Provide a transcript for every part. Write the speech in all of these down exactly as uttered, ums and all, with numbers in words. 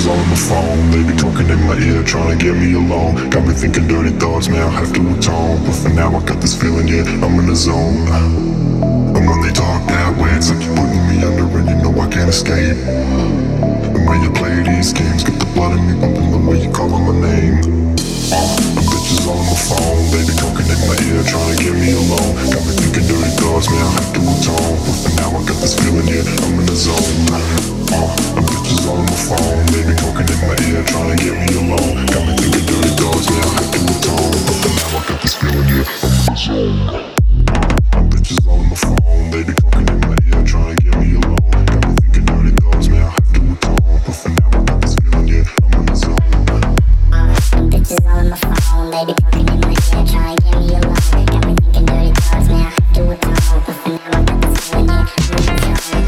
all on my phone. They be talking in my ear, trying to get me alone. Got me thinking dirty thoughts, man, I'll have to atone. But for now I got this feeling, yeah, I'm in the zone. And when they talk that way, it's like you're putting me under and you know I can't escape. And when you play these games, get the blood in me pumping the way you call on my name. And bitches all on my phone, they be talking in my ear, trying to get me alone. Got me thinking dirty thoughts, man, I'll have to atone. But for now I got this feeling, yeah, I'm in the zone. Uh, and bitches all on my phone, they be talking in my ear, trying to get me alone. Got me thinking dirty thoughts, man, I'll have to atone. But for now I got this feeling, yeah, I'm in the zone. And bitches all on my phone, they be talking in my ear, trying to get me alone. Got me thinking dirty thoughts, man, I'll have to atone. But for now I got this feeling, yeah, I'm in the zone. Them bitches all on my phone, they be talking in my ear, trying to get me alone. Got me thinking dirty thoughts, man, I have to atone. But for now I got this feeling, yeah, I'm in the zone.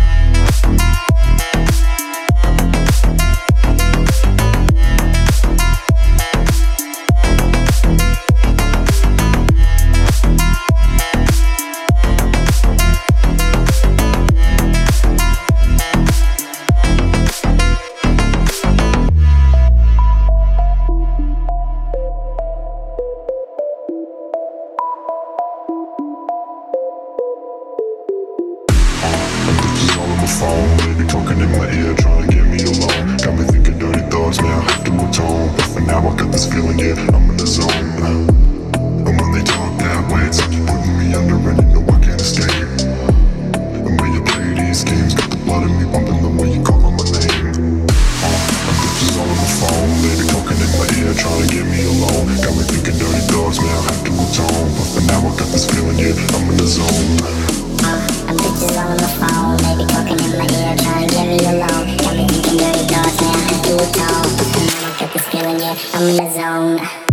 Phone, they be talking in my ear, trying to get me alone. Got me thinking dirty thoughts, man, I have to atone. But for now I got this feeling, yeah, I'm in the zone. And when they talk that way, it's like you're putting me under and you know I can't escape. And when you play these games, got the blood in me pumping the way you call on my name. And bitches all on my phone, they be talking in my ear, trying to get me alone. Got me thinking dirty thoughts, man, I have to atone. But for now I got this feeling, yeah, I'm in the zone. Them bitches all on my phone, they be talking in my ear, trying to get me alone. Got me thinking dirty thoughts, man, I have to atone. But for now I got this feeling, yeah, I'm in the zone.